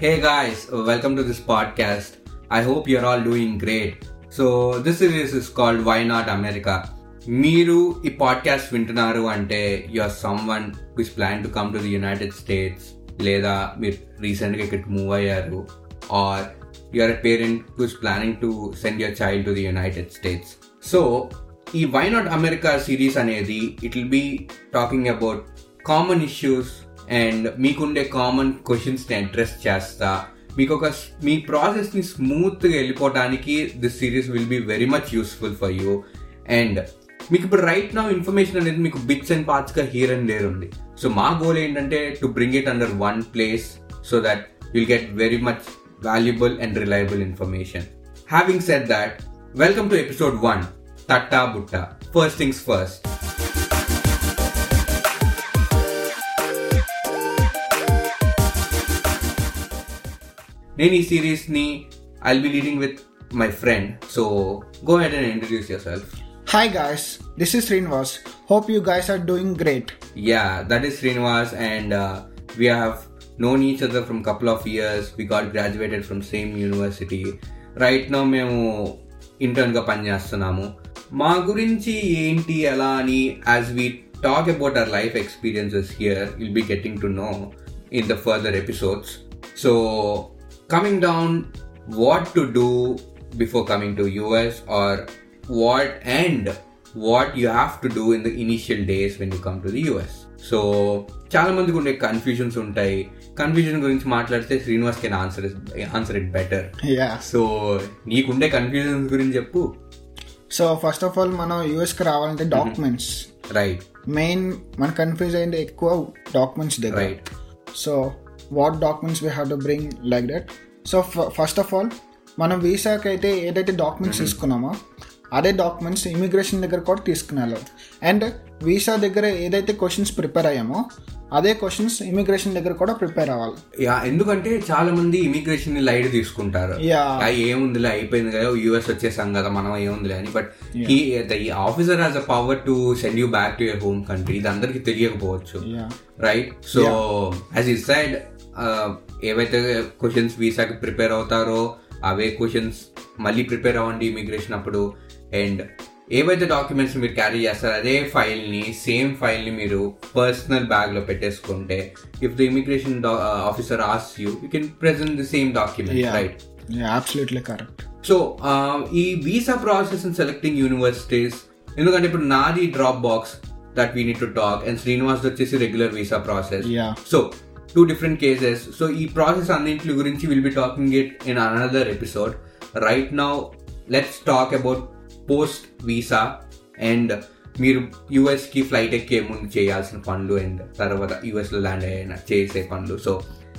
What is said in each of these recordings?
Hey guys, welcome to this podcast. I hope you're all doing great. So this series is called Why Not America. మీరు ఈ podcast వింటున్నారు అంటే you are someone who is plan to come to the United States, లేదా మీరు రీసెంట్గా ఇక్కడికి move అయ్యారు, are you are a parent who is planning to send your child to the United States. So ఈ వై నాట్ అమెరికా సిరీస్ అనేది it will be talking about common issues and మీకుండే common క్వశ్చన్స్ని address చేస్తా. మీకు మీ ప్రాసెస్ని స్మూత్గా వెళ్ళిపోవడానికి this series will be very much useful for you. And మీకు ఇప్పుడు రైట్ నౌ ఇన్ఫర్మేషన్ అనేది మీకు బిట్స్ అండ్ పార్ట్స్గా హియర్ అండ్ దేర్ ఉంది. సో మా గోల్ ఏంటంటే to bring it under one place so that you'll get very much valuable and reliable information. Having said that, welcome to episode 1, తట్టా బుట్టా. First things first. నేను ఈ సిరీస్ని I'll be leading with my friend. So go ahead and introduce yourself. Hi guys, this is Srinivas. Hope you guys are doing great. Yeah, that is Srinivas, and we have known each other from couple of years. We got graduated from same university. Right now మేము ఇంటర్న్గా పనిచేస్తున్నాము. మా గురించి ఏంటి ఎలా అని as we talk about our life experiences here, you'll be getting to know in the further episodes. So coming down, what to do before coming to US, or what you have to do in the initial days when you come to the US. So చాలా మందికి ఉండే confusions ఉంటాయి. Confusion గురించి మాట్లాడితే Srinivas can answer it better. So నీకుండే confusions గురించి చెప్పు. So first of all మనం యూఎస్కి రావాలంటే డాక్యుమెంట్స్, రైట్, మెయిన్ మన కన్ఫ్యూజ్ అయింది ఎక్కువ డాక్యుమెంట్స్ దగ్గర. Right. So what documents we have to bring like that. So first of all మనం వీసాకి అయితే ఏదైతే డాక్యుమెంట్స్ తీసుకున్నామో అదే డాక్యుమెంట్స్ ఇమిగ్రేషన్ దగ్గర కూడా తీసుకున్నాను. అండ్ వీసా దగ్గర ఏదైతే క్వశ్చన్స్ ప్రిపేర్ అయ్యామో అదే క్వశ్చన్స్ ఇమిగ్రేషన్ దగ్గర కూడా ప్రిపేర్ అవ్వాలి. ఎందుకంటే చాలా మంది ఇమిగ్రేషన్ ని లైట్ తీసుకుంటారు. ఏముందిలే, అయిపోయింది కదా, యూఎస్ వచ్చేసాం కదా మనం, ఏముందిలే అని. బట్ ఈ officer has a power to send you back to your home country. ఇది అందరికి తెలియకపోవచ్చు, right? So as you said, ఏవైతే క్వశ్చన్స్ వీసాకి ప్రిపేర్ అవుతారో అవే క్వశ్చన్స్ మళ్ళీ ప్రిపేర్ అవ్వండి ఇమిగ్రేషన్ అప్పుడు. అండ్ ఏవైతే డాక్యుమెంట్స్ మీరు క్యారీ చేస్తారో అదే సేమ్ ఫైల్ని మీరు పర్సనల్ బ్యాగ్లో పెట్టేసుకుంటే, if the immigration officer asks you can present the same document, right? Absolutely correct. So ఈ visa process in selecting universities, ఎందుకంటే ఇప్పుడు నాది drop box that we need to talk, and Srinivas వచ్చేసి regular visa process. So two different cases. So ఈ process అన్నింటి గురించి will be talking it in another episode. Right now let's talk about post visa అండ్ మీరు యుఎస్కి flight ఎక్కే ముందు చేయాల్సిన పనులు అండ్ తర్వాత యుఎస్లో ల్యాండ్ అయిన చేసే పనులు. So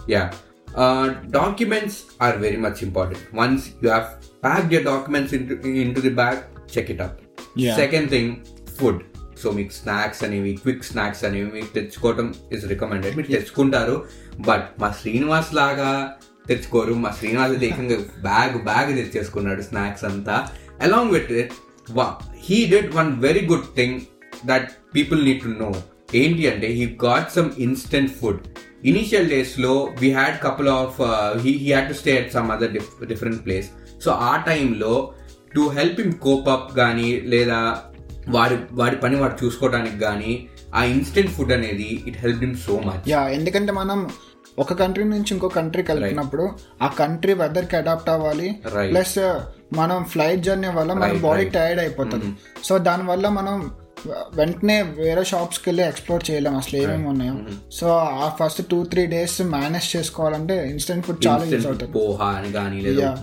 documents are very much important. Once you have packed your documents into the bag, check it up. Second thing, food. So మీకు స్నాక్స్ అనేవి, క్విక్ స్నాక్స్ అనేవి మీకు తెచ్చుకోవటం ఇస్ రికమెండెడ్. మీరు తెచ్చుకుంటారు, బట్ మా శ్రీనివాస్ లాగా తెచ్చుకోరు. మా శ్రీనివాస్ అయితే ఏకంగా బ్యాగ్ తెచ్చేసుకున్నాడు స్నాక్స్ అంతా. Along with it, he did one very good thing that people need to know. ఏంటి అంటే, he got some instant food. Initial days లో we had couple of he had to stay at some other different place. So ఆ టైంలో to help him cope up కానీ, లేదా వాడి పని వాడు చూసుకోవడానికి కానీ, ఆ ఇన్స్టెంట్ ఫుడ్ అనేది it help him so much. ఎందుకంటే మనం ఒక కంట్రీ నుంచి ఇంకో కంట్రీకి వెళ్తున్నప్పుడు ఆ కంట్రీ వెదర్ కి అడాప్ట్ అవ్వాలి. ప్లస్ మనం ఫ్లైట్ జర్నీ వల్ల మన బాడీ టైర్డ్ అయిపోతుంది. సో దాని వల్ల మనం వెంటనే వేరే షాప్స్ కి వెళ్ళి ఎక్స్ప్లోర్ చేయలేము అసలు ఏమేమి ఉన్నాయో. సో ఆ ఫస్ట్ 2-3 days మేనేజ్ చేసుకోవాలంటే ఇన్స్టెంట్ ఫుడ్ చాలా యూజ్ అవుతుంది. పోహా అని కానీ,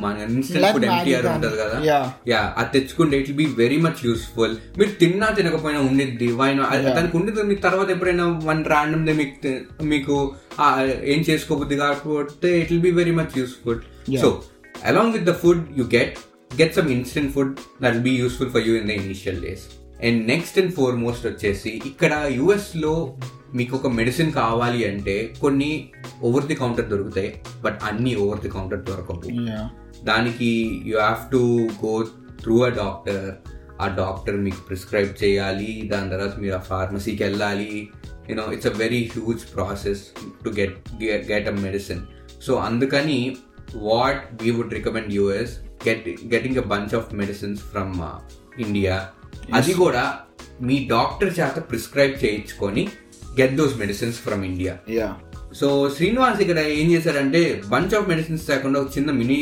అది తెచ్చుకుంటే it will be very much useful. మీరు తిన్నా తినకపోయినా ఉండిద్ది, దానికి ఉండిద్ది. మీకు తర్వాత ఎప్పుడైనా వన్ ర్యాండమ్ డే మీకు ఏం చేసుకోబుద్ది కాకపోతే it will be very much useful. So along with the food you get some instant food that will be useful for you in the initial days. And next and foremost వచ్చేసి, ఇక్కడ యుఎస్లో మీకు ఒక medicine కావాలి అంటే కొన్ని over the counter దొరుకుతాయి, but అన్ని ఓవర్ ది కౌంటర్ దొరకవు. దానికి you have to go through a doctor. ఆ డాక్టర్ మీకు ప్రిస్క్రైబ్ చేయాలి, దాని తర్వాత మీరు ఆ ఫార్మసీకి వెళ్ళాలి. It's a very huge process to get a medicine. So అందుకని what we would recommend you is getting a bunch of medicines from India. అది కూడా మీ డాక్టర్ చేత ప్రిస్క్రైబ్ చేయించుకొని get those medicines from India. So Srinivas ఇక్కడ ఏం చేశారంటే bunch of medicines కాకుండా ఒక చిన్న మినీ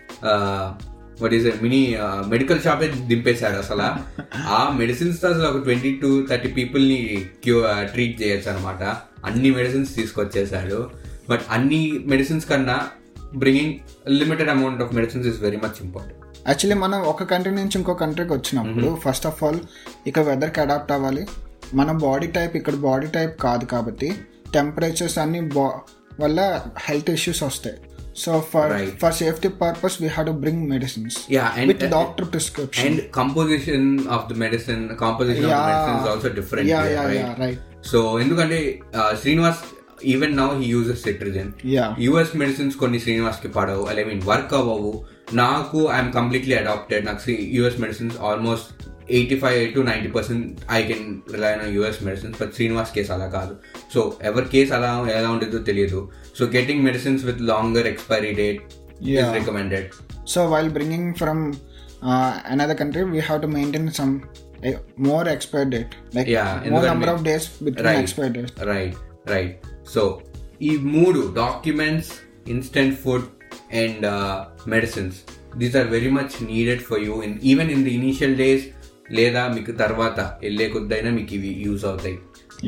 మెడికల్ షాపే దింపేశాడు. అసలు ఆ మెడిసిన్స్ తో అసలు ఒక 20 to 30 people ని ట్రీట్ చేయొచ్చు అనమాట. అన్ని మెడిసిన్స్ తీసుకొచ్చేసాడు. బట్ అన్ని మెడిసిన్స్ కన్నా bringing limited amount of medicines is very much important. Actually మనం ఒక కంట్రీ నుంచి ఇంకో కంట్రీకి వచ్చినప్పుడు ఫస్ట్ ఆఫ్ ఆల్ ఇక్కడ వెదర్కి అడాప్ట్ అవ్వాలి. మన బాడీ టైప్ ఇక్కడ బాడీ టైప్ కాదు కాబట్టి టెంపరేచర్స్ అన్ని వల్ల హెల్త్ ఇష్యూస్ వస్తాయి. So for safety purpose we have to bring medicines with doctor prescription, and composition of the medicine is also different. Right. So endukante Srinivas even now he uses cetirizine. US medicines konni Srinivas ki padavu, I mean work avavu. Naaku I am completely adopted. Naku US medicines almost 85 to 90% I can rely on US medicines, but Srinivas case ala kaadu. So ever case ala ela undido teliyadu. So getting medicines with longer expiry date is recommended. So while bringing from another country we have to maintain some more expiry date, like more number of days between expiry date. Right. So ee moodu documents, instant food and medicines, these are very much needed for you even in the initial days, లేదా మీకు తర్వాత వెళ్ళే కొద్దైనా మీకు ఇవి use అవుతాయి.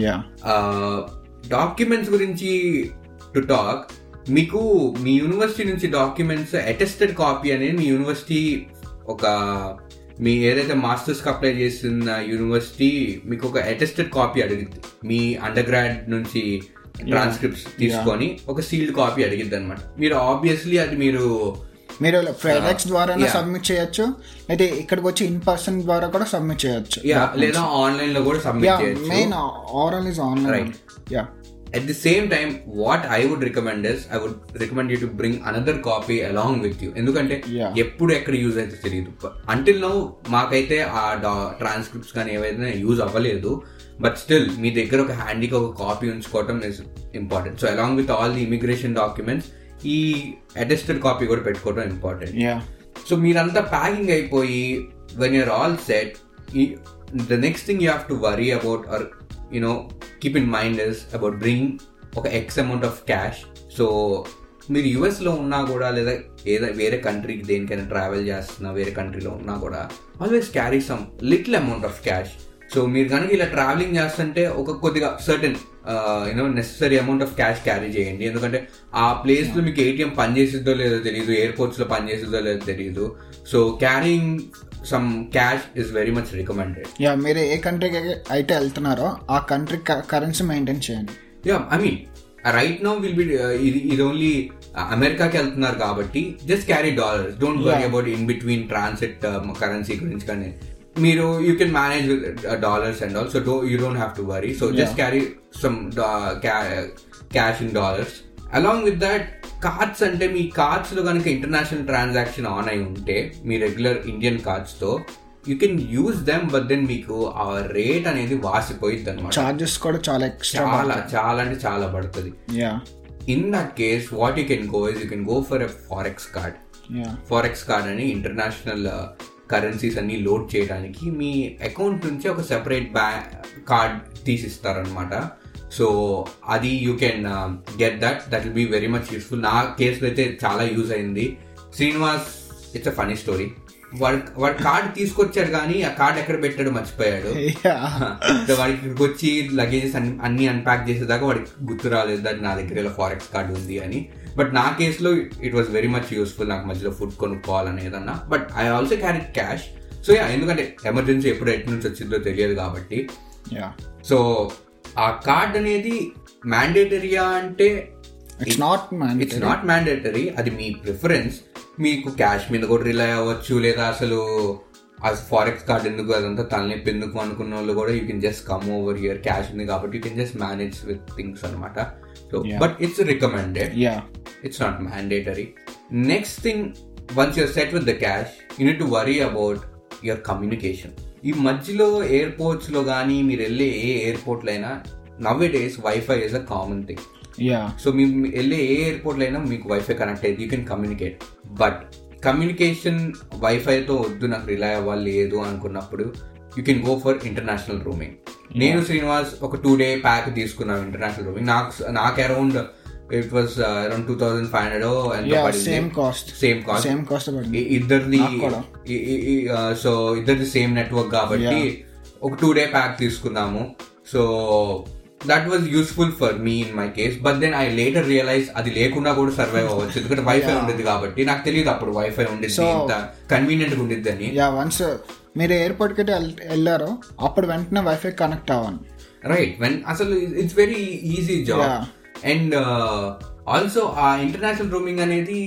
Documents గురించి to talk, మీకు మీ యూనివర్సిటీ నుంచి డాక్యుమెంట్స్ అటెస్టెడ్ కాపీ అనేది మీ యూనివర్సిటీ మీ ఏదైతే మాస్టర్స్కి అప్లై చేసిన యూనివర్సిటీ మీకు ఒక అటెస్టెడ్ కాపీ అడిగింది. మీ అండర్ గ్రాడ్ నుంచి ట్రాన్స్క్రిప్ట్స్ తీసుకొని ఒక సీల్డ్ కాపీ అడిగిద్ది అనమాట. మీరు ఆబ్వియస్లీ అది మీరు ఫెడెక్స్ ద్వారా సబ్మిట్ చేయొచ్చు, అయితే ఇక్కడికి వచ్చి ఇన్ పర్సన్ ద్వారా కూడా సబ్మిట్ చేయొచ్చు, లేదా ఆన్లైన్ లో కూడా సబ్మిట్ చేయొచ్చు. Main oral is online. At the same time, what I would recommend is, I would recommend you to bring another copy along with you. ఎందుకంటే ఎప్పుడు ఎక్కడ యూజ్ అయితే తెలియదు. అంటిల్ నౌ మాకైతే ఆ ట్రాన్స్క్రిప్ట్స్ కానీ ఏవైతే యూజ్ అవ్వలేదు, బట్ స్టిల్ మీ దగ్గర ఒక హ్యాండీగా ఒక కాపీ ఉంచుకోవటం is important. So along with all the immigration documents ఈ అటెస్టెడ్ కాపీ కూడా పెట్టుకోవడం ఇంపార్టెంట్. సో మీరంతా ప్యాకింగ్ అయిపోయి when you're all set, the next thing you have to worry about or keep in mind is about bringing ఒక X amount of cash. So మీరు యుఎస్లో ఉన్నా కూడా లేదా వేరే కంట్రీకి దేనికైనా ట్రావెల్ చేస్తున్నా వేరే కంట్రీలో ఉన్నా కూడా always carry some little amount of cash. So మీరు కనుక ఇలా ట్రావెలింగ్ చేస్తుంటే ఒక కొద్దిగా certain necessary amount of cash carry చేయండి. ఎందుకంటే ఆ ప్లేస్ లో మీకు ఏటీఎం పనిచేసిద్దో లేదో తెలియదు, ఎయిర్పోర్ట్స్ లో పనిచేసిద్దో లేదో తెలియదు. So carrying some cash is very much recommended. మీరు ఏ కంట్రీకి అయితే వెళ్తున్నారో ఆ కంట్రీ కరెన్సీ మెయింటైన్ చేయండి. I mean right now will be ఇది ఓన్లీ అమెరికాకి వెళ్తున్నారు కాబట్టి just carry dollars, don't worry about in between transit currency గురించి. కానీ మీరు you can manage with dollars and all, so you don't have to worry. So just carry some cash in dollars. Along with that cards, అంటే మీ cards లో కనుక international transaction on అయి ఉంటే మీ రెగ్యులర్ ఇండియన్ కార్డ్స్ తో you can use them, but then మీకు ఆ రేట్ అనేది వాసిపోయిద్ది అనమాట. చార్జెస్ కూడా చాలా అంటే చాలా పడుతుంది. In that case what you can go is you can go for a forex card. Forex card అని ఇంటర్నేషనల్ కరెన్సీస్ అన్ని లోడ్ చేయడానికి మీ అకౌంట్ నుంచి ఒక సెపరేట్ కార్డ్ తీసిస్తారనమాట. సో అది you can get that will be very much useful. నా కేసులో అయితే చాలా యూజ్ అయింది. Srinivas, it's a funny story. వాడు కార్డ్ తీసుకొచ్చాడు కానీ ఆ కార్డ్ ఎక్కడ పెట్టాడు మర్చిపోయాడు. వాడికి ఇక్కడికి వచ్చి లగేజెస్ అన్ని అన్ప్యాక్ చేసేదాకా వాడికి గుర్తు రాలేదు that నా దగ్గర ఇలా ఫారెక్స్ కార్డ్ ఉంది అని. బట్ నా కేసులో it was very much useful, నాకు మధ్యలో ఫుడ్ కొనుక్కోవాలని ఏదన్నా. But I also carry cash. So ఎందుకంటే ఎమర్జెన్సీ ఎప్పుడు ఎటు నుంచి వచ్చిందో తెలియదు కాబట్టి. సో ఆ కార్డ్ అనేది మ్యాండేటరీయా అంటే ఇట్స్ నాట్ మ్యాండేటరీ, అది మీ ప్రిఫరెన్స్. మీకు క్యాష్ మీద కూడా రిలై అవ్వచ్చు, లేదా అసలు ఫారెక్స్ కార్డ్ ఎందుకు అదంతా తలనొప్పి ఎందుకు అనుకున్న వాళ్ళు కూడా you can just come over here, cash ఉంది కాబట్టి you can just manage with things అనమాట. So but it's recommended, it's not mandatory. Next thing, once you're set with the cash you need to worry about your communication. ఈ మధ్యలో airports లో కానీ మీరు వెళ్ళే ఏ ఎయిర్పోర్ట్లో అయినా nowadays wifi is a common thing. So మేము వెళ్ళే ఏ ఎయిర్పోర్ట్లో అయినా మీకు వైఫై కనెక్ట్ అయ్యింది, you can communicate. But communication వైఫైతో వద్దు, నాకు రిలై అవ్వాలి లేదు అనుకున్నప్పుడు you can go for international roaming. నేను శ్రీనివాస్ ఒక 2-day ప్యాక్ తీసుకున్నాను ఇంటర్నేషనల్ రోమింగ్. నాకు around it was around 2,500 same cost ఇద్దరిది. సో ఇద్దరిది సేమ్ నెట్వర్క్ కాబట్టి ఒక 2-day ప్యాక్ తీసుకున్నాము. So that was useful for me in my case, but then I later realized అది లేకుండా కూడా సర్వైవ్ అవ్వచ్చు, ఎందుకంటే వైఫై ఉండేది కాబట్టి. నాకు తెలియదు అప్పుడు వైఫై ఉండేది ఇంత కన్వీనియంట్ గా ఉండేది అని. వన్స్ మీరు ఎయిర్పోర్ట్ కి వెళ్ళారో అప్పుడు వెంటనే వైఫై కనెక్ట్ అవ్వాలి. రైట్, అసలు it's very easy job. And also ఆ ఇంటర్నేషనల్ రోమింగ్ అనేది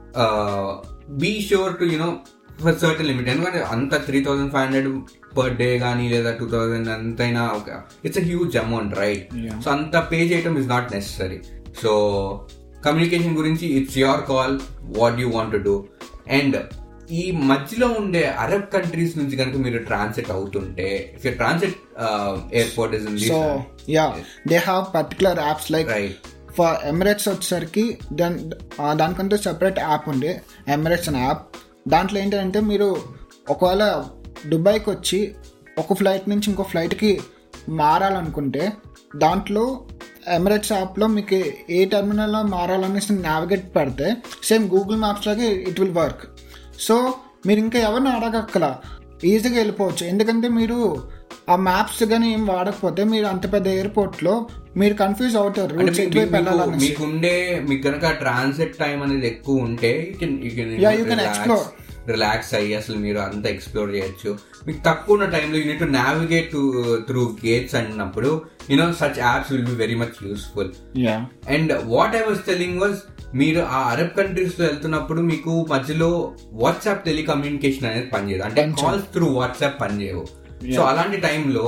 be sure to you know for certain limit, ఎందుకంటే అంత 3,500 పర్ డే కానీ లేదా 2,000 అంతైనా it's a huge amount, right? So అంత పే చేయడం is not necessary. So communication గురించి it's your call, what you want to do. And ఈ మధ్యలో ఉండే అరబ్ కంట్రీస్ నుంచి కనుక మీరు ట్రాన్సిట్ అవుతుంటే, if your transit airport is in so they have particular apps like for Emirates వచ్చేసరికి దానికంటే సెపరేట్ యాప్ ఉంది, ఎమిరేట్స్ అనే యాప్. దాంట్లో ఏంటంటే మీరు ఒకవేళ దుబాయ్కి వచ్చి ఒక ఫ్లైట్ నుంచి ఇంకో ఫ్లైట్కి మారాలనుకుంటే దాంట్లో ఎమిరేట్స్ యాప్లో మీకు ఏ టెర్మినల్లో మారాలనేసి నావిగేట్ పెడితే సేమ్ గూగుల్ మ్యాప్స్ లాగే ఇట్ విల్ వర్క్. సో మీరు ఇంకా ఎవరిని అడగక్కల, ఈజీగా వెళ్ళిపోవచ్చు. ఎందుకంటే మీరు ఆ మ్యాప్స్ కానీ ఏం వాడకపోతే మీరు అంత పెద్ద ఎయిర్పోర్ట్లో మీరు కన్ఫ్యూజ్ అవుతారు రూట్స్ ఎటువైపు వెళ్ళాలని. మీకు కనుక ట్రాన్సిట్ టైం అనేది ఎక్కువ ఉంటే యూ కెన్ ఎక్స్ప్లోర్, రిలాక్స్ అయ్యి అసలు మీరు అంతా ఎక్స్ప్లోర్ చేయొచ్చు. మీకు తక్కువ ఉన్న టైంలో you need to navigate through gates అన్నప్పుడు such apps will be very much useful. And what I was telling was, మీరు ఆ అరబ్ కంట్రీస్ లో వెళ్తున్నప్పుడు మీకు మధ్యలో వాట్సాప్ టెలికమ్యూనికేషన్ అనేది పనిచేయదు, అంటే కాల్స్ త్రూ వాట్సాప్ పనిచేయవు. సో అలాంటి టైంలో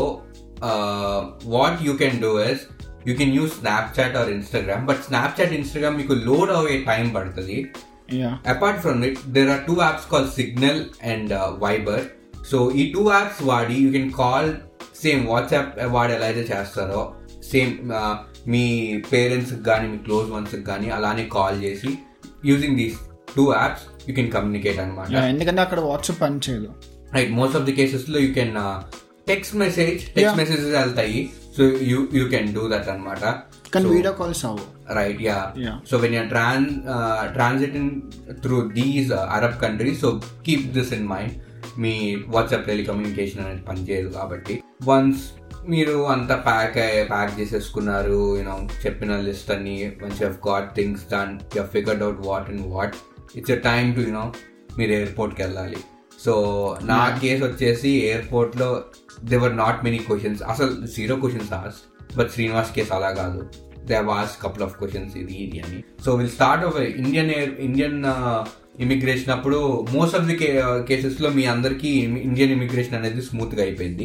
what you can do is you can use Snapchat or Instagram. But Snapchat, Instagram మీకు లోడ్ అయ్యే టైం పడుతుంది. Apart from it, there are 2 apps called Signal and Viber. So ఈ 2 apps వాడి you can call same WhatsApp వాడు ఎలా అయితే చేస్తారో same మీ parents కానీ మీ క్లోజ్ వన్స్ కానీ అలానే కాల్ చేసి using these 2 apps you can communicate అన్నమాట. ఎందుకంటే అక్కడ వాట్సాప్ పని చేయదు, right? Most of the cases లో you can text messages వెళ్తాయి. So you can do that అన్నమాట. Can video calls avu, right? Yeah. So when you're transiting through these Arab countries, so keep this in mind. మీ WhatsApp telecommunication అనేది పనిచేయదు కాబట్టి once మీరు అంతా pack చేసేసుకున్నారు, చెప్పిన లిస్ట్ అన్ని once you have got things done, you have figured out what and what, it's a time to మీరు ఎయిర్పోర్ట్కి వెళ్ళాలి. సో నా కేసు వచ్చేసి ఎయిర్పోర్ట్లో దేవర్ నాట్ మెనీ క్వశ్చన్స్, అసలు 0 questions asked. బట్ శ్రీనివాస్ కేసు అలా కాదు, they have asked couple of questions ఇది అని. So will start off Indian immigration అప్పుడు మోస్ట్ ఆఫ్ ది కేసెస్ లో మీ అందరికి ఇండియన్ ఇమిగ్రేషన్ అనేది స్మూత్ గా అయిపోయింది.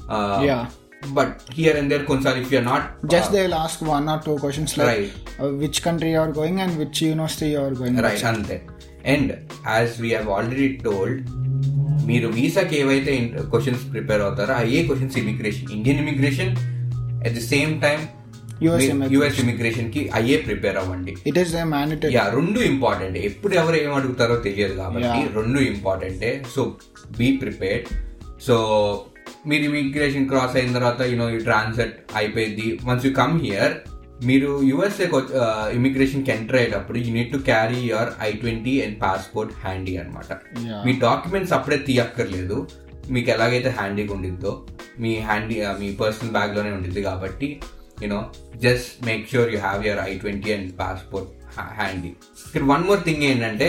బట్ హియర్ అండ్ దేర్ కొన్నిసార్లు if you are not just they will ask 1 or 2 questions like which country you are going and which university you are going, right? అంతే. And as we have already told, మీరు వీసాకి ఏవైతే questions prepare అవుతారో అయ్యే questions Indian immigration at the same time US immigration కి అయ్యే prepare అవ్వండి. It is mandatory. రెండు ఇంపార్టెంట్. ఎప్పుడు ఎవరు ఏం అడుగుతారో తెలియదు కాబట్టి రెండు ఇంపార్టెంటే. So be prepared. సో మీరు ఇమిగ్రేషన్ క్రాస్ అయిన తర్వాత ఈ ట్రాన్సిట్ అయిపోయింది. వన్స్ యూ కమ్ హియర్, మీరు యుఎస్ఏ ఇమిగ్రేషన్ కి ఎంటర్ అయ్యేటప్పుడు you need to carry your I-20 and passport handy అనమాట. మీ డాక్యుమెంట్స్ అప్పుడే తీయక్కర్లేదు, మీకు ఎలాగైతే హ్యాండీగా ఉండిద్దో మీ పర్సనల్ బ్యాగ్ లోనే ఉండిద్ది కాబట్టి just make sure you have your I-20 and passport handy. ఇక్కడ వన్ మోర్ థింగ్ ఏంటంటే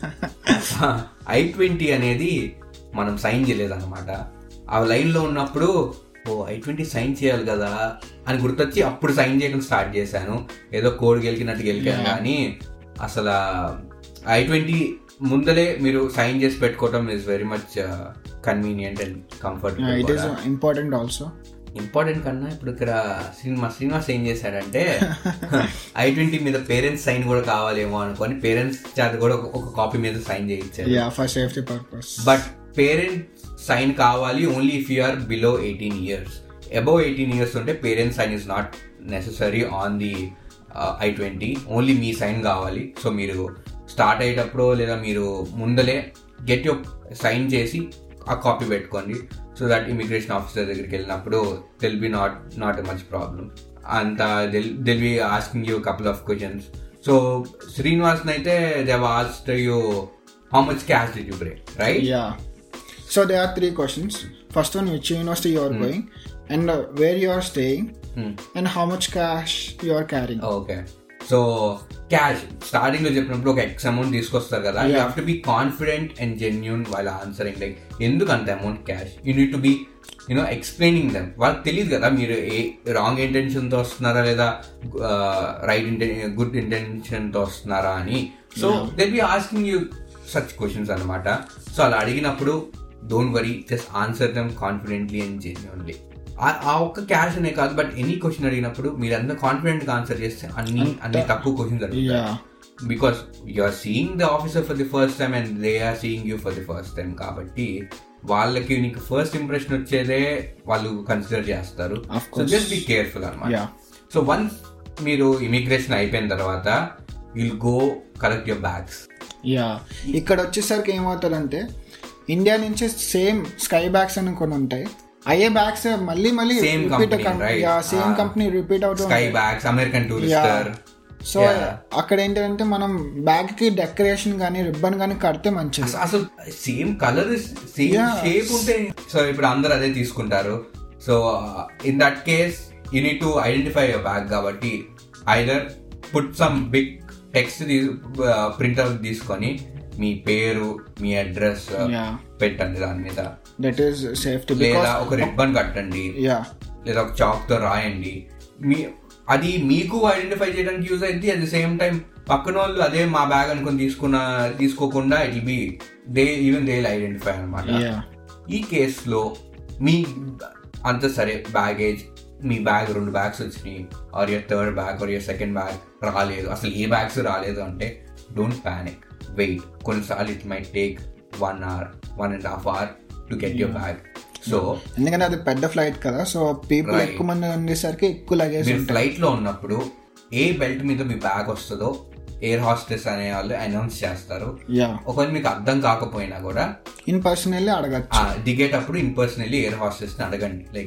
I-20 అనేది మనం సైన్ చేయలేదు అనమాట. ఆ లైన్ లో ఉన్నప్పుడు I-20 సైన్ చేయాలి కదా అని గుర్తొచ్చి అప్పుడు సైన్ చేయడం స్టార్ట్ చేశాను. ఏదో కోడ్ గెలికినట్టు గెలికాను, కానీ అసలు I-20 ముందలే మీరు సైన్ చేసి పెట్టుకోవడం is very much convenient and comfortable. It is important also. Important కన్నా ఇప్పుడు ఇక్కడ శ్రీనివాస్ ఏం చేశాడంటే I-20 మీద పేరెంట్స్ సైన్ కూడా కావాలేమో అనుకొని పేరెంట్స్ చేత కూడా ఒక కాపీ మీద సైన్ చేయించారు for safety purpose. But parents sign కావాలి only if you are below 18 years. Above 18 years ఉంటే parents sign is not necessary on the I-20. Only మీ సైన్ కావాలి. సో మీరు స్టార్ట్ అయ్యేటప్పుడు లేదా మీరు ముందలే గెట్ యువర్ సైన్ చేసి ఆ కాపీ పెట్టుకోండి. సో దట్ ఇమిగ్రేషన్ ఆఫీసర్ దగ్గరికి వెళ్ళినప్పుడు they'll be not a much problem. అంత they'll be asking you couple of questions. So Srinivas అయితే they have asked you how much cash did you break, right? Yeah. So there are 3 questions. First one, which university you are going, and where you are staying, and how much cash you are carrying. Okay. So cash starting లో చెప్పినప్పుడు ఒక X amount తీసుకొస్తారు కదా, you have to be confident and genuine while answering. Like ఎందుకు అంత amount cash, you need to be explaining them. వాళ్ళకి తెలియదు కదా మీరు రాంగ్ ఇంటెన్షన్తో వస్తున్నారా లేదా గుడ్ ఇంటెన్షన్తో వస్తున్నారా అని. So they be asking you such questions అనమాట. సో అలా అడిగినప్పుడు don't worry, just answer them confidently and genuinely. ఆ ఒక్క క్యాష్ అనే కాదు, బట్ ఎనీ క్వశ్చన్ అడిగినప్పుడు మీరు అంతా కాన్ఫిడెంట్ గా ఆన్సర్ చేస్తే అన్ని తక్కువ క్వశ్చన్స్ అడుగుతారు. Because you are seeing the officer for the first time and they are seeing you for the first time. కాబట్టి వాళ్ళకి నీకు ఫస్ట్ ఇంప్రెషన్ వచ్చేదే వాళ్ళు కన్సిడర్ చేస్తారు. సో జస్ట్ బి కేర్ఫుల్ అన్నమాట. సో వన్స్ మీరు ఇమిగ్రేషన్ అయిపోయిన తర్వాత will go collect your bags. ఇక్కడ వచ్చేసరికి ఏమవుతుందంటే ఇండియా నుంచి సేమ్ స్కై బ్యాగ్స్ అని కొన్ని ఉంటాయి. అయ్యే బ్యాగ్స్ మళ్ళీ సేమ్ కంపెనీ రిపీట్ అవుతుంది. Skybags, American Tourister. So అక్కడ ఏంటంటే మనం బ్యాగ్ కి డెకరేషన్ గానీ రిబ్బన్ గానీ కడితే మంచిది. అసలు సేమ్ కలర్ సేమ్ షేప్ ఉంటే సో ఇప్పుడు అందరు అదే తీసుకుంటారు. So in that case you need to identify your bag. కాబట్టి either put some big text printout తీసుకొని మీ పేరు, మీ అడ్రస్ పెట్టండి దాని మీద. That is safety. లేదా ఒక రిబ్బన్ కట్టండి, లేదా ఒక చాక్ తో రాయండి. అది మీకు ఐడెంటిఫై చేయడానికి యూజ్ అయింది. అట్ ది సేమ్ టైం పక్కన వాళ్ళు అదే మా బ్యాగ్ అనుకుని తీసుకోకుండా it will be they identify అనమాట. ఈ కేసులో మీ అంత సరే బ్యాగేజ్, మీ బ్యాగ్ 2 బ్యాగ్స్ వచ్చినాయి, or your third bag or your second bag రాలేదు, అసలు ఏ బ్యాగ్స్ రాలేదు అంటే డోంట్ ప్యానిక్, వెయిట్. కొన్నిసార్లు it might take 1 hour, 1.5 hours to get your bag. So ఎందుకంటే అది పెద్ద ఫ్లైట్ కదా, సో పీపుల్ ఎక్కువ మంది ఉండేసరికి ఎక్కువ లగేజ్. మీరు ఫ్లైట్ లో ఉన్నప్పుడు ఏ బెల్ట్ మీద మీ బ్యాగ్ వస్తుందో ఎయిర్ హాస్టెస్ అనే వాళ్ళు అనౌన్స్ చేస్తారు. ఒకవేళ మీకు అర్థం కాకపోయినా కూడా ఇన్ పర్సన్ వెళ్ళి అడగచ్చు. దిగేటప్పుడు ఇన్ పర్సన్ వెళ్ళి ఎయిర్ హాస్టెస్ ని అడగండి, లైక్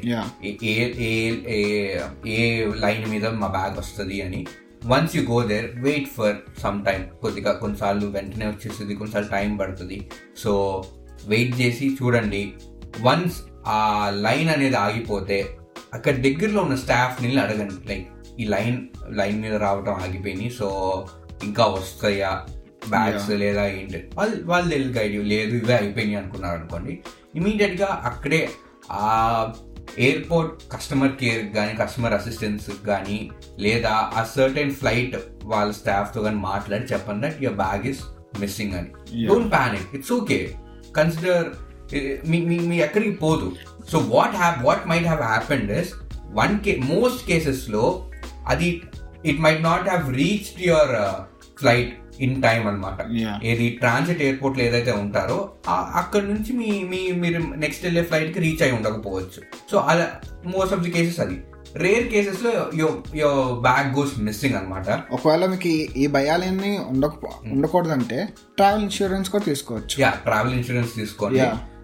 ఏ లైన్ మీద మా బ్యాగ్ వస్తుంది అని. Once you go there, wait for some time. కొన్నిసార్లు వెంటనే వచ్చేస్తుంది, కొన్నిసార్లు టైం పడుతుంది. సో వెయిట్ చేసి చూడండి. వన్స్ ఆ లైన్ అనేది ఆగిపోతే అక్కడ దగ్గరలో ఉన్న స్టాఫ్ ని అడగండి, లైక్ ఈ లైన్ మీద రావటం ఆగిపోయినాయి, సో ఇంకా వస్తాయా బ్యాగ్స్ లేదా ఏంటి. వాళ్ళు తెలియదు గైడ్. లేదు ఇవే అయిపోయినాయి అనుకున్నారు అనుకోండి, ఇమీడియట్ గా అక్కడే ఆ ఎయిర్పోర్ట్ కస్టమర్ కేర్ కానీ కస్టమర్ అసిస్టెన్స్ కానీ లేదా ఆ సర్టెన్ ఫ్లైట్ వాళ్ళ స్టాఫ్ తో కానీ మాట్లాడి చెప్పండి that your bag is missing అని. Don't panic, it's okay. Consider మీ ఎక్కడికి పోదు. So what might have happened is most cases లో అది it might not have reached your flight in time అనమాట. ఏది ట్రాన్సిట్ ఎయిర్పోర్ట్ లో ఏదైతే ఉంటారో అక్కడ నుంచి మీరు నెక్స్ట్ వెళ్ళే ఫ్లైట్ కి రీచ్ అయి ఉండకపోవచ్చు. సో అలా మోస్ట్ ఆఫ్ ది కేసెస్ అది. రేర్ కేసెస్ లో యువర్ బ్యాగ్ గోస్ మిస్సింగ్ అనమాట. ఒకవేళ మీకు ఈ భయాలన్నీ ఉండకూడదంటే ట్రావెల్ ఇన్సూరెన్స్ కూడా తీసుకోవచ్చు. ట్రావెల్ ఇన్సూరెన్స్ తీసుకోండి.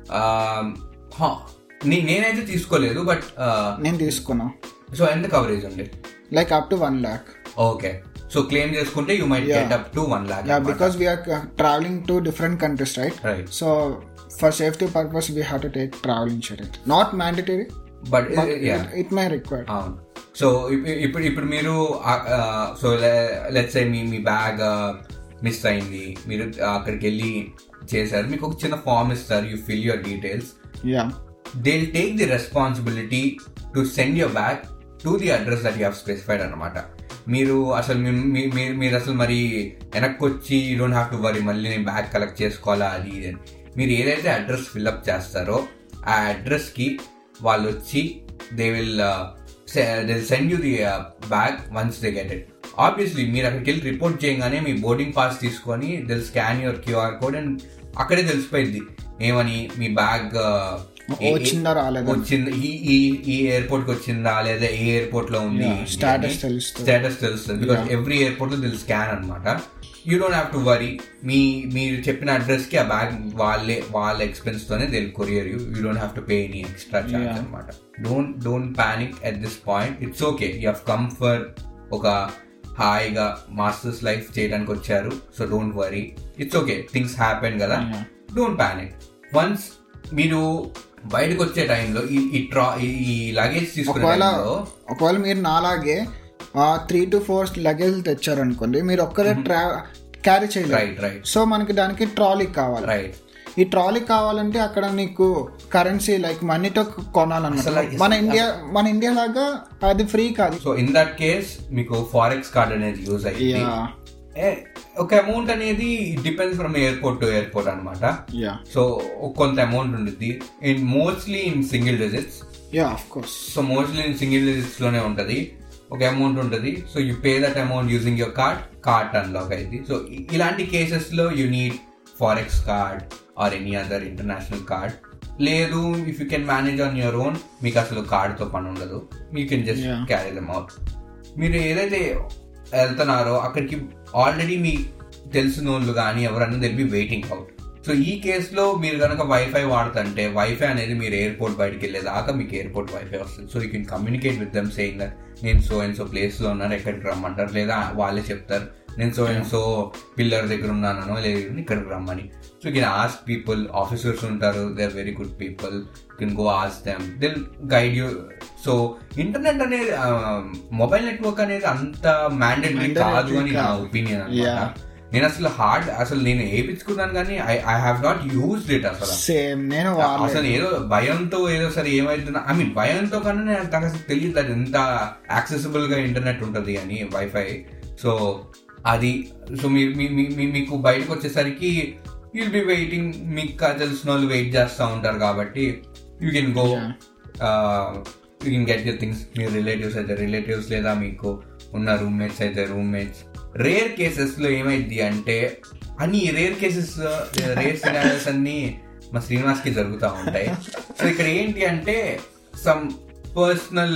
నేనైతే తీసుకోలేదు, బట్ నేను తీసుకున్నా. సో ఎంత కవరేజ్ ఉంది? Like up to 1 lakh. Okay. So claim చేసుకుంటే you might get up to 1 lakh. Because we are traveling to different countries, right? So for safety purpose we have to take travel insurance. Not mandatory, but it may require. So ఇప్పుడు మీరు so let's say మీ bag miss అయింది, మీరు అక్కడికి వెళ్ళి చేశారు, మీకు ఒక చిన్న ఫామ్ ఇస్తారు, you fill your details. They will take the responsibility to send your bag to the address that you have specified అనమాట. మీరు అసలు మరి వెనక్కి వచ్చి you don't have to worry మళ్ళీ నేను బ్యాగ్ కలెక్ట్ చేసుకోవాలా అది అని. మీరు ఏదైతే అడ్రస్ ఫిల్అప్ చేస్తారో ఆ అడ్రస్కి వాళ్ళు వచ్చి they will send you the bag once they get it. Obviously మీరు అక్కడికి వెళ్ళి రిపోర్ట్ చేయగానే మీ బోర్డింగ్ పాస్ తీసుకొని they scan your QR code and అక్కడే తెలిసిపోయింది ఏమని మీ బ్యాగ్ వచ్చిందా రాలేదా, వచ్చింది ఈ ఎయిర్పోర్ట్ కి వచ్చిందా లేదా ఏ ఎయిర్పోర్ట్ లో ఉంది స్టేటస్ తెలుస్తుంది. బికాస్ ఎవ్రీ ఎయిర్పోర్ట్ లో దిల్ స్కాన్ అనమాట. You don't have to worry. మీరు చెప్పిన అడ్రస్ కి ఆ బ్యాగ్ వాళ్ళ ఎక్స్పెన్స్ తోనే they'll courier you don't have to pay any extra charge అనమాట. Don't panic at this point. It's okay, you have come for ఒక హాయిగా మాస్టర్స్ లైఫ్ చేయడానికి వచ్చారు. So don't worry, it's okay, things happen కదా. Don't panic. Once మీరు బయటకు వచ్చే టైంలో ఈ లగేజ్ తీసుకునే టైంలో, ఒకవేళ మీరు నాలాగే 3 to 4 లగేజ్ తెచ్చారనుకోండి, మీరు ఒక్కరే క్యారీ చేయలేరు. సో మనకి దానికి ట్రాలీ కావాలి. రైట్, ఈ ట్రాలీ కావాలంటే అక్కడ నీకు కరెన్సీ లైక్ మనీతో కొనాలన్నమాట. మన ఇండియా లాగా అది ఫ్రీ కాదు. సో ఇన్ దట్ కేస్ మీకు ఫారెక్స్ కార్డ్ అనేది యూజ్ అయ్యింది. ఒక అమౌంట్ అనేది depends from airport to airport అనమాట. సో కొంత అమౌంట్ ఉంటుంది, mostly in single digits. So mostly in single digits లోనే ఉంటది, ఒక అమౌంట్ ఉంటుంది. So you pay that amount using your card unlock అయింది. సో ఇలాంటి కేసెస్ లో you need forex card or any other international card. లేదు, if you can manage on your own, మీకు అసలు కార్డ్తో పని ఉండదు, you can just carry them out. మీరు ఏదైతే వెళ్తున్నారో అక్కడికి ఆల్రెడీ మీ తెలిసిన వాళ్ళు కానీ ఎవరన్నా they'll be waiting out. So ఈ కేసులో మీరు కనుక వైఫై వాడుతుంటే, వైఫై అనేది మీరు ఎయిర్పోర్ట్ బయటకు వెళ్ళేదాకా మీకు ఎయిర్పోర్ట్ వైఫై వస్తుంది. So you can communicate with them saying that నేను సో అండ్ సో ప్లేస్లో ఉన్నాను, ఎక్కడికి రమ్మంటారు, లేదా వాళ్ళే చెప్తారు నేను సో అండ్ సో పిల్లర్ దగ్గర ఉన్నానో లేదు ఇక్కడికి రమ్మని. So you can ask people, officers ఉంటారు, they are very good people, you can go ask them, they'll guide you. So internet అనేది, మొబైల్ నెట్వర్క్ అనేది అంత మ్యాండేటరీ కాదు అని నా ఒపీనియన్ అనమాట. నేను అసలు నేను వేయించుకున్నాను కానీ I have not used it. అసలు ఏదో భయంతో ఏదో సరే ఏమైతుందో, ఐ మీన్ భయంతో కన్నా నాకు అసలు తెలియదు అది ఎంత యాక్సెసిబుల్ గా ఇంటర్నెట్ ఉంటుంది అని, వైఫై. సో అది, సో మీకు బయటకు వచ్చేసరికి యుల్ బి వెయిటింగ్, మీకు తెలిసిన వాళ్ళు వెయిట్ చేస్తూ ఉంటారు కాబట్టి you can go, you can get your things. మీ రిలేటివ్స్ అయితే రిలేటివ్స్, లేదా మీకు ఉన్న రూమ్మేట్స్ అయితే రూమ్మేట్స్. రేర్ కేసెస్ లో ఏమైంది అంటే, అన్ని రేర్ కేసెస్, రేర్ సినారియోస్ అన్ని మా శ్రీనివాస్ కి జరుగుతూ ఉంటాయి. సో ఇక్కడ ఏంటి అంటే, సమ్ పర్సనల్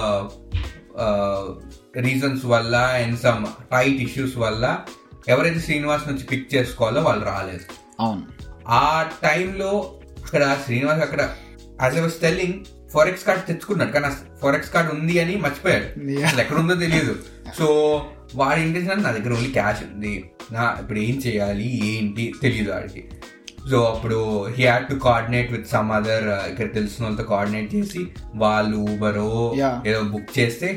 రీజన్స్ వల్ల అండ్ సమ్ టైట్ ఇష్యూస్ వల్ల ఎవరైతే శ్రీనివాస్ నుంచి పిక్ చేసుకోవాలో వాళ్ళు రాలేదు. ఆ టైంలో అక్కడ శ్రీనివాస్ అక్కడ as I was telling forex card తెచ్చుకున్నాడు, కానీ ఫారెక్స్ కార్డ్ ఉంది అని మర్చిపోయాడు, అసలు ఎక్కడ ఉందో తెలియదు. సో వాడి ఇంటెన్షన్ నా దగ్గర ఓన్లీ క్యాష్ ఉంది, ఇప్పుడు ఏం చేయాలి ఏంటి తెలియదు వాడికి. సో అప్పుడు he had to coordinate with some other, ఇక్కడ తెలిసిన వాళ్ళతో కోఆర్డినేట్ చేసి వాళ్ళు ఊబరో ఏదో బుక్ చేస్తే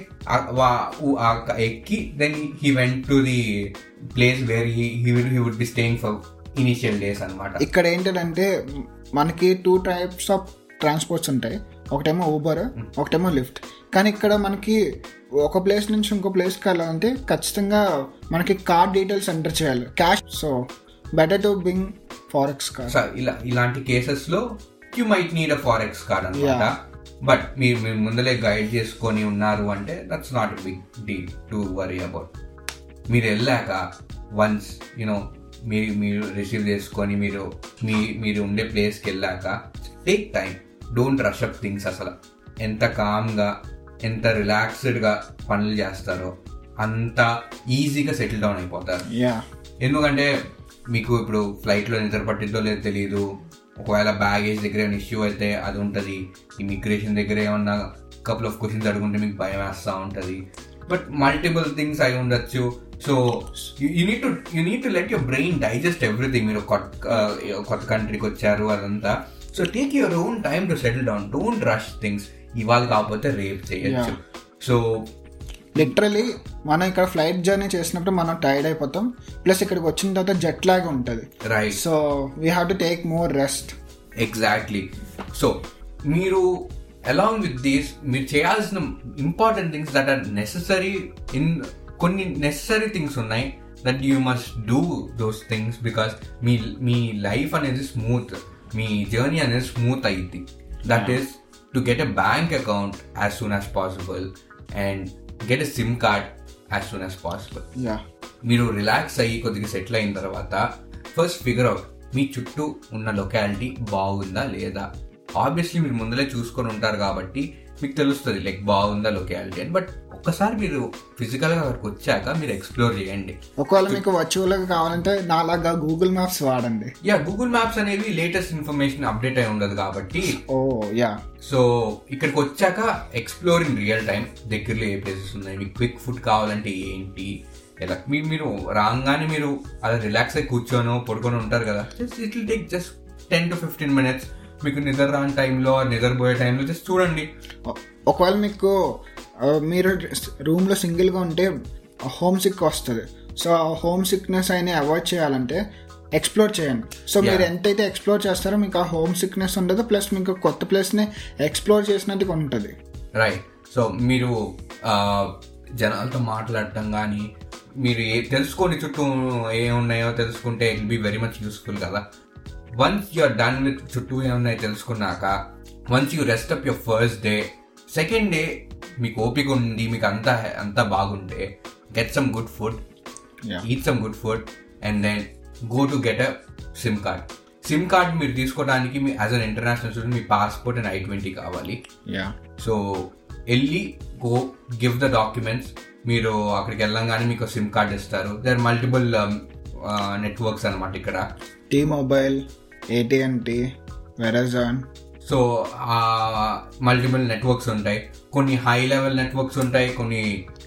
ఎక్కి then he went to the place where he would be staying for initial days అనమాట. ఇక్కడ ఏంటంటే మనకి 2 types ఆఫ్ ట్రాన్స్పోర్ట్స్ ఉంటాయి, ఒకటేమో ఊబర్, ఒకటేమో లిఫ్ట్. కానీ ఇక్కడ మనకి ఒక ప్లేస్ నుంచి ఇంకో ప్లేస్కి వెళ్ళాలంటే ఖచ్చితంగా మనకి కార్డ్ డీటెయిల్స్ ఎంటర్ చేయాలి, cash. So better to bring forex card. ఇలాంటి కేసెస్ లో you might need a forex card అనమాట. బట్ మీరు ముందలే గైడ్ చేసుకొని ఉన్నారు అంటే that's not a big deal to worry about. మీరు వెళ్ళాక వన్స్ యూనో మీరు రిసీవ్ చేసుకొని మీరు ఉండే ప్లేస్కి వెళ్ళాక take time, don't rush up things. అసలు ఎంత కామ్గా, ఎంత రిలాక్స్డ్గా పనులు చేస్తారో అంత ఈజీగా సెటిల్ డౌన్ అయిపోతారు. ఎందుకంటే మీకు ఇప్పుడు ఫ్లైట్లో నిద్ర పట్టిద్దో లేదో తెలియదు, ఒకవేళ బ్యాగేజ్ దగ్గర ఏమైనా ఇష్యూ అయితే అది ఉంటుంది, ఇమిగ్రేషన్ దగ్గర ఏమన్నా కపుల్ ఆఫ్ క్వశ్చన్స్ అడుగుంటే మీకు భయం వేస్తూ ఉంటుంది, బట్ మల్టిపుల్ థింగ్స్ అయి ఉండొచ్చు. So you need to let your brain digest everything. మీరు కొత్త కంట్రీకి వచ్చారు అదంతా. So take your own time to settle down, don't rush things. ఇవాళ కాకపోతే రేపు చేయొచ్చు. సో లిటరలీ మనం ఇక్కడ ఫ్లైట్ జర్నీ చేసినప్పుడు మనం టైర్డ్ అయిపోతాం, ప్లస్ ఇక్కడికి వచ్చిన తర్వాత జెట్ లాగ్ ఉంటుంది, right? So we have to take more rest. Exactly. So మీరు అలాంగ్ విత్ దీస్ మీరు చేయాల్సిన important things that are necessary, కొన్ని నెసెసరీ థింగ్స్ ఉన్నాయి that you must do those things, because మీ లైఫ్ అనేది స్మూత్, మీ journey అనేది స్మూత్ అయ్యింది. That is to get a bank account as soon as possible and get a sim card as soon as possible. మీరు relax అయ్యి కొద్దిగా settle అయిన తర్వాత ఫస్ట్ ఫిగర్ అవుట్ మీ చుట్టూ ఉన్న లొకాలిటీ బాగుందా లేదా. ఆబ్వియస్లీ మీరు ముందలే చూసుకొని ఉంటారు కాబట్టి మీకు తెలుస్తుంది లైక్ బాగుందా లొకాలిటీ అని. బట్ ఒక్కసారి మీరు ఫిజికల్ గా అక్కడికి వచ్చాక మీరు ఎక్స్ప్లోర్ చేయండి. ఒకవేళ మీకు వర్చువల్ గా కావాలంటే నాలాగా గూగుల్ మ్యాప్స్ వాడండి. గూగుల్ మ్యాప్స్ అనేవి లేటెస్ట్ ఇన్ఫర్మేషన్ అప్డేట్ అయి ఉండదు కాబట్టి. సో ఇక్కడికి వచ్చాక ఎక్స్ప్లోర్ ఇన్ రియల్ టైం, దగ్గరలో ఏ ప్లేసెస్ ఉన్నాయి, మీకు క్విక్ ఫుడ్ కావాలంటే ఏంటి, ఎలా మీరు రాగానే మీరు అలా రిలాక్స్ అయి కూర్చొని పడుకొని ఉంటారు కదా, it will take just 10 to 15 minutes. మీకు నిద్ర రాని టైంలో, నిద్రపోయే టైంలో జస్ట్ చూడండి. ఒకవేళ మీకు మీరు రూమ్లో సింగిల్గా ఉంటే హోమ్ సిక్ వస్తుంది. సో ఆ హోమ్ సిక్నెస్ అయినా అవాయిడ్ చేయాలంటే ఎక్స్ప్లోర్ చేయండి. సో మీరు ఎంతైతే ఎక్స్ప్లోర్ చేస్తారో మీకు ఆ హోమ్ సిక్నెస్ ఉండదు, ప్లస్ మీకు కొత్త ప్లేస్ని ఎక్స్ప్లోర్ చేసినట్టుగా ఉంటుంది. రైట్. సో మీరు జనాలతో మాట్లాడటం కానీ, మీరు తెలుసుకోండి చుట్టూ ఏమున్నాయో తెలుసుకుంటే it will be very much useful కదా. వన్స్ యూఆర్ డన్ విత్ చుట్టూ ఏమున్నాయో తెలుసుకున్నాక, once you rest up your first day, second day మీకు ఓపిక ఉంది, మీకు అంతా బాగుంటే, get some good food, eat some good food, and then go to get a sim card. Sim card మీరు తీసుకోవడానికి మీ యాజ్ అన్ ఇంటర్నేషనల్ స్టూడెంట్ మీ పాస్పోర్ట్ అండ్ I-20 కావాలి. సో వెళ్ళి గో గివ్ ద డాక్యుమెంట్స్. మీరు అక్కడికి వెళ్ళంగానే మీకు సిమ్ కార్డ్ ఇస్తారు. దేర్ మల్టిపుల్ నెట్వర్క్స్ అనమాట ఇక్కడ. T-Mobile, AT&T, Verizon. So multiple networks ఉంటాయి. కొన్ని హై లెవెల్ నెట్వర్క్స్ ఉంటాయి, కొన్ని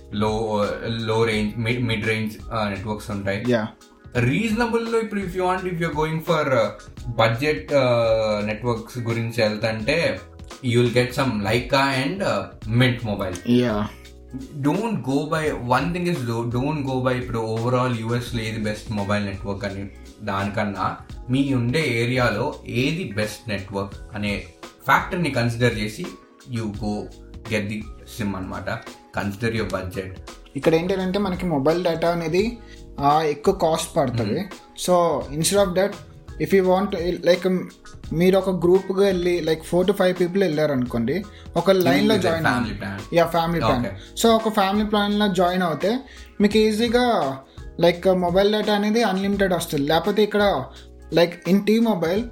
low range, mid range networks ఉంటాయి. రీజనబుల్ లో ఇప్పుడు if you're going for budget networks గురించి వెళ్తుంటే you will get some Lyca and Mint Mobile. Don't go by one thing is don't go by ఇప్పుడు overall US లో ఏది best mobile network అని, దానికన్నా మీ ఉండే ఏరియాలో ఏది బెస్ట్ నెట్వర్క్ అనే ఫ్యాక్టర్ ని కన్సిడర్ చేసి you go get the sim అనమాట. Consider your budget. ఇక్కడ ఏంటంటే మనకి మొబైల్ డేటా అనేది ఎక్కువ కాస్ట్ పడుతుంది. So instead of that if you want like మీరు ఒక గ్రూప్గా వెళ్ళి లైక్ 4 to 5 people వెళ్ళారు అనుకోండి, ఒక లైన్లో జాయిన్ ఫ్యామిలీ ప్లాన్. సో ఒక ఫ్యామిలీ ప్లాన్లో జాయిన్ అవుతే మీకు ఈజీగా లైక్ మొబైల్ డేటా అనేది అన్లిమిటెడ్ వస్తుంది. లేకపోతే ఇక్కడ లైక్ ఇన్ T-Mobile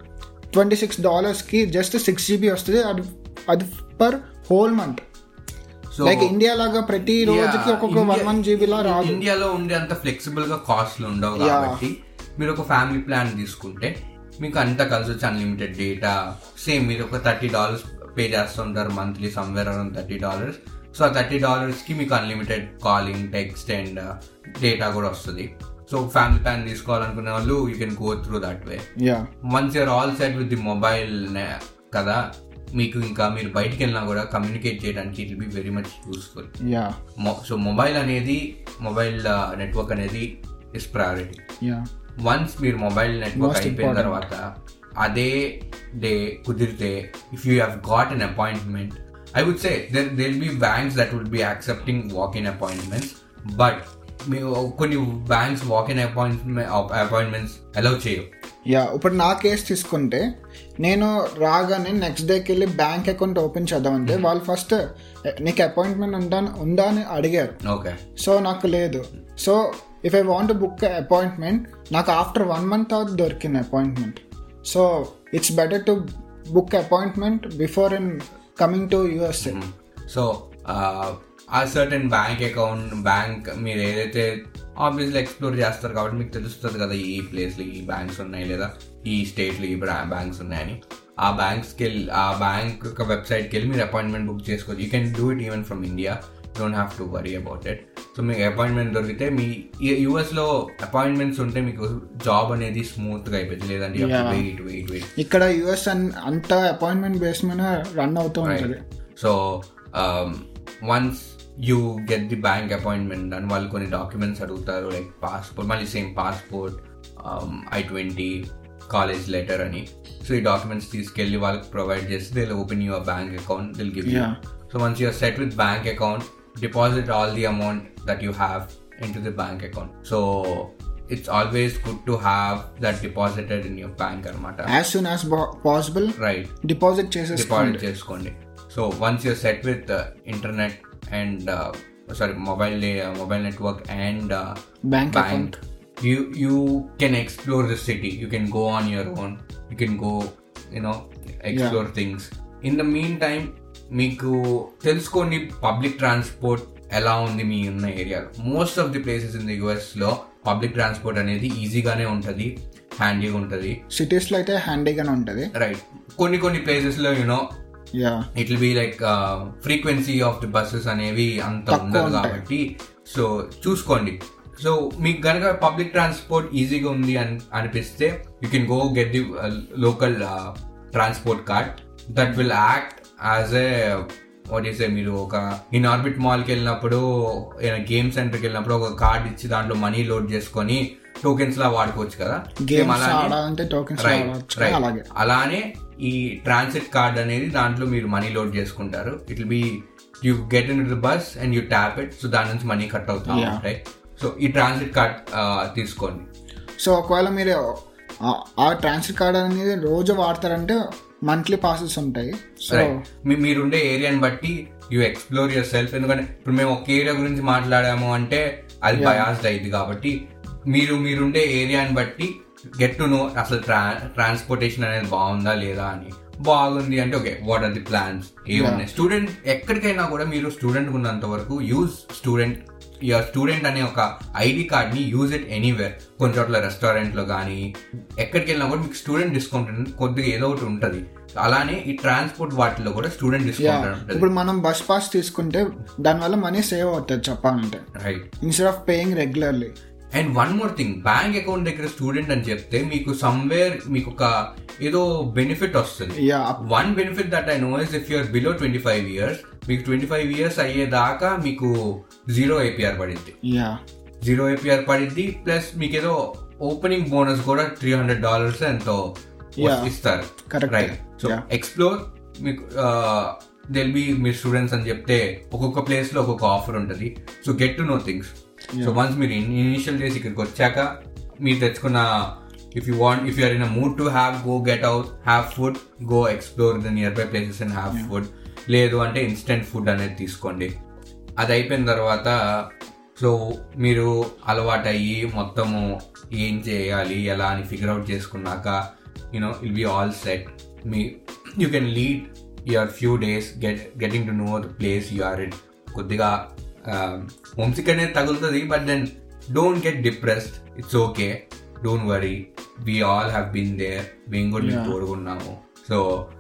$26కి జస్ట్ 6 GB వస్తుంది. అది per whole month. Like India లాగా ప్రతి రోజుకి ఒక్కొక్క 1 GB లా రాదు. ఇండియాలో ఉండే అంత ఫ్లెక్సిబుల్ గా కాస్ట్లు ఉండవు కాబట్టి మీరు ఒక ఫ్యామిలీ ప్లాన్ తీసుకుంటే మీకు అంతా కలిసి వచ్చి అన్లిమిటెడ్ డేటా, సేమ్ మీరు ఒక $30 పే చేస్తుంటారు మంత్లీ, సమ్వేర్ అరౌండ్ $30. సో ఆ $30కి మీకు unlimited calling, text and data కూడా వస్తుంది. సో ఫ్యామిలీ ప్లాన్ తీసుకోవాలనుకునే వాళ్ళు you can go through that way. Once you're all set with the mobile కదా, మీకు ఇంకా మీరు బయటికి వెళ్ళినా కూడా కమ్యూనికేట్ చేయడానికి it will be very much useful. So mobile network అనేది ఇస్ ప్రయారిటీ. వన్స్ మీరు మొబైల్ నెట్వర్క్ అయిపోయిన తర్వాత అదే డే కుదిరితే if you have got an appointment, I would say there will be banks that would be accepting walk-in appointments, but కొన్ని banks walk in appointments allow చేయవు. ఇప్పుడు నా కేసు తీసుకుంటే నేను రాగానే నెక్స్ట్ డేకి వెళ్ళి బ్యాంక్ అకౌంట్ ఓపెన్ చేద్దామంటే వాళ్ళు ఫస్ట్ నీకు అపాయింట్మెంట్ ఉందా అని అడిగారు. సో నాకు లేదు. So if I want book appointment నాకు ఆఫ్టర్ 1 month దొరికింది అపాయింట్మెంట్. So it's better to book appointment before in coming to USA. So ఆ సర్టెన్ బ్యాంక్ మీరు ఏదైతే ఆబ్వియస్లీ ఎక్స్ప్లోర్ చేస్తారు కాబట్టి మీకు తెలుస్తుంది కదా ఈ ప్లేస్లో ఈ బ్యాంక్స్ ఉన్నాయి లేదా ఈ స్టేట్లో ఈ బ్యాంక్స్ ఉన్నాయని. ఆ బ్యాంక్ యొక్క వెబ్సైట్కి వెళ్ళి మీరు అపాయింట్మెంట్ బుక్ చేసుకోవచ్చు. You can do it even from India, don't have to worry about it. So మీకు అపాయింట్మెంట్ దొరికితే మీ యూఎస్లో అపాయింట్మెంట్స్ ఉంటే మీకు జాబ్ అనేది స్మూత్గా అయిపోయింది. లేదంటే వెయిట్ ఇక్కడ యూఎస్ అంతా అపాయింట్మెంట్ బేస్ మీద రన్ అవుతూ ఉంటుంది. So once you get the bank appointment దాని వాళ్ళు కొన్ని డాక్యుమెంట్స్ అడుగుతారు, లైక్ పాస్పోర్ట్, మళ్ళీ same passport, I-20, college letter అని. సో ఈ డాక్యుమెంట్స్ తీసుకెళ్ళి వాళ్ళకి ప్రొవైడ్ చేసి they will open your bank account, they will give you. So once you are set with bank account, deposit all the amount that you have into the bank account. So it's always good to have that deposited in your bank anamata as soon as possible. Right, deposit cheskondi. So once you're set with internet and mobile network and bank account, you can explore the city. You can go on your own. You can go explore things. In the mean time మీకు తెలుసుకోండి public transport ఎలా ఉంది మీ ఉన్న ఏరియాలో. Most of the places in the US లో public transport అనేది ఈజీగానే ఉంటుంది, హ్యాండీగా ఉంటుంది. సిటీస్ లో అయితే హ్యాండీగానే ఉంటుంది, రైట్. కొన్ని ప్లేసెస్ లో it will be like frequency of the buses అనేవి అంత ఉండదు కాబట్టి సో చూసుకోండి. సో మీకు కనుక పబ్లిక్ ట్రాన్స్పోర్ట్ ఈజీగా ఉంది అనిపిస్తే you can go get the local transport card that will act as a what is a, మీరు ఒక ఇన్ ఆర్బిట్ మాల్కి వెళ్ళినప్పుడు గేమ్ సెంటర్కి వెళ్ళినప్పుడు ఒక కార్డ్ ఇచ్చి దాంట్లో మనీ లోడ్ చేసుకొని టోకెన్స్ లా వాడుకోవచ్చు కదా. అలానే ఈ ట్రాన్సిట్ కార్డ్ అనేది దాంట్లో మీరు మనీ లోడ్ చేసుకుంటారు. It will be you get in the bus and you tap it, so దాని నుంచి మనీ కట్ అవుతా ఉంటాయి. సో ఈ ట్రాన్సిట్ కార్డ్ తీసుకోండి. సో ఒకవేళ మీరు ఆ ట్రాన్సిట్ కార్డ్ అనేది రోజు వాడతారంటే మంత్లీ పాసెస్ ఉంటాయి. సో మీరుండే ఏరియాని బట్టి యూ ఎక్స్ప్లోర్ యువర్ సెల్ఫ్. ఎందుకంటే ఇప్పుడు మేము ఒక ఏరియా గురించి మాట్లాడాము అంటే అది బయాస్డ్ అయింది కాబట్టి మీరుండే ఏరియాని బట్టి గెట్ టు నో అసలు ట్రాన్స్పోర్టేషన్ అనేది బాగుందా లేదా అని. బాగుంది అంటే okay, what are the plans ఏమున్నాయి. స్టూడెంట్ ఎక్కడికైనా కూడా మీరు స్టూడెంట్ ఉన్నంత వరకు యూజ్ స్టూడెంట్ అనే ఒక ఐడి కార్డ్ ని యూజ్ ఇట్ ఎనీవేర్. కొన్ని చోట్ల రెస్టారెంట్ లో కానీ ఎక్కడికి వెళ్ళినా కూడా మీకు స్టూడెంట్ డిస్కౌంట్ అనేది కొద్దిగా ఏదో ఒకటి ఉంటుంది. అలానే ఈ ట్రాన్స్పోర్ట్ వాటిలో కూడా స్టూడెంట్ డిస్కౌంట్ ఉంటుంది. ఇప్పుడు మనం బస్ పాస్ తీసుకుంటే దానివల్ల మనీ సేవ్ అవుతుంది చెప్పాలంటే, right, instead of paying regularly. And one more thing, bank account దగ్గర స్టూడెంట్ అని చెప్తే మీకు సమ్వేర్ మీకు ఒక ఏదో బెనిఫిట్ వస్తుంది. One benefit that I know is if you're below 25 years, మీకు 25 years అయ్యేదాకా మీకు జీరో APR పడిద్ది. ప్లస్ మీకు ఏదో ఓపెనింగ్ బోనస్ కూడా $300 ఎంతో ఇస్తారు. రైట్. So explore. మీకు దెల్ బి మీరు స్టూడెంట్స్ అని చెప్తే ఒక్కొక్క ప్లేస్ లో ఒక్కొక్క ఆఫర్ ఉంటుంది. So get to know things. So once మీరు ఇనిషియల్ డేస్ ఇక్కడికి వచ్చాక మీరు తెచ్చుకున్న if you are in a mood to go get out, have food, go explore the nearby places and have food. లేదు అంటే ఇన్స్టెంట్ ఫుడ్ అనేది తీసుకోండి. అది అయిపోయిన తర్వాత సో మీరు అలవాటు అయ్యి మొత్తము ఏం చేయాలి ఎలా అని ఫిగర్ అవుట్ చేసుకున్నాక it'll be all set. You can lead your few days getting to know the place you are in. కొద్దిగా హోమ్సిక్ అనేది తగులుతుంది, but then don't get depressed. It's okay, don't worry, we all have been there. మేము కూడా తోడుకున్నాము. So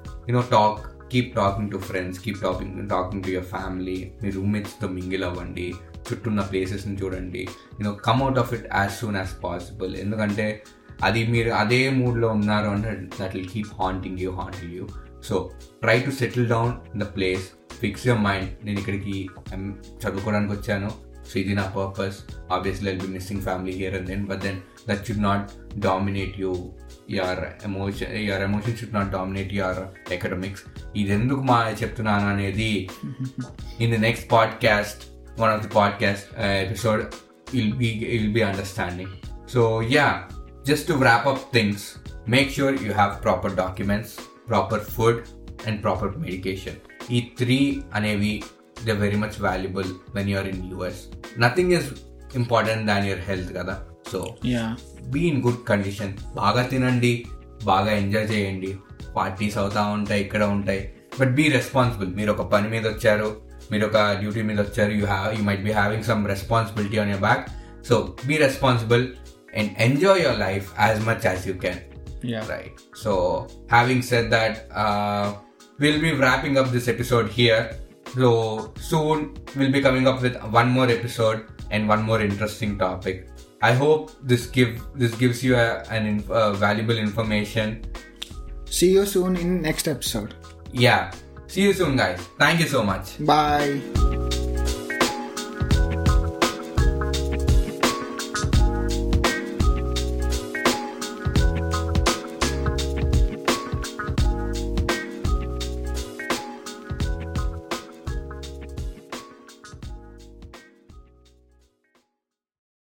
keep talking to friends, keep talking to your family. మీ roommates తో mingle అవ్వండి, చుట్టూన్న ప్లేసెస్ ని చూడండి. Come out of it as soon as possible. ఎందుకంటే అది మీరు అదే మూడ్ లో ఉన్నారు అంటే that will keep haunting you. So try to settle down in the place, fix your mind. నేను ఇక్కడికి చదువుకోవడానికి వచ్చాను, సో ఇది నా purpose. Obviously I'll be missing family here and then, but then that should not dominate you. Your emotion should not dominate your academics. ఇది ఎందుకు చెప్తున్నాను అనేది in the next podcast, one of the podcast episode you'll be understanding. So yeah, just to wrap up things, make sure you have proper documents, proper food and proper medication. ఈ 3 అనేవి they're very much valuable when you're in US. Nothing is important than your health kada. So be in good condition. బాగా తినండి, బాగా enjoy చేయండి. Parties అవుతా ఉంటాయి, ఇక్కడ ఉంటాయి, బట్ బీ రెస్పాన్సిబుల్. మీరు ఒక పని మీద వచ్చారు, మీరు ఒక డ్యూటీ మీద వచ్చారు, you might be having some responsibility on your back. So be responsible and enjoy your life as much as you can. Right. So having said that, we'll be wrapping up this episode here. So soon we'll be coming up with one more episode and one more interesting topic. I hope this gives you valuable information. See you soon in next episode. Yeah. See you soon, guys. Thank you so much. Bye.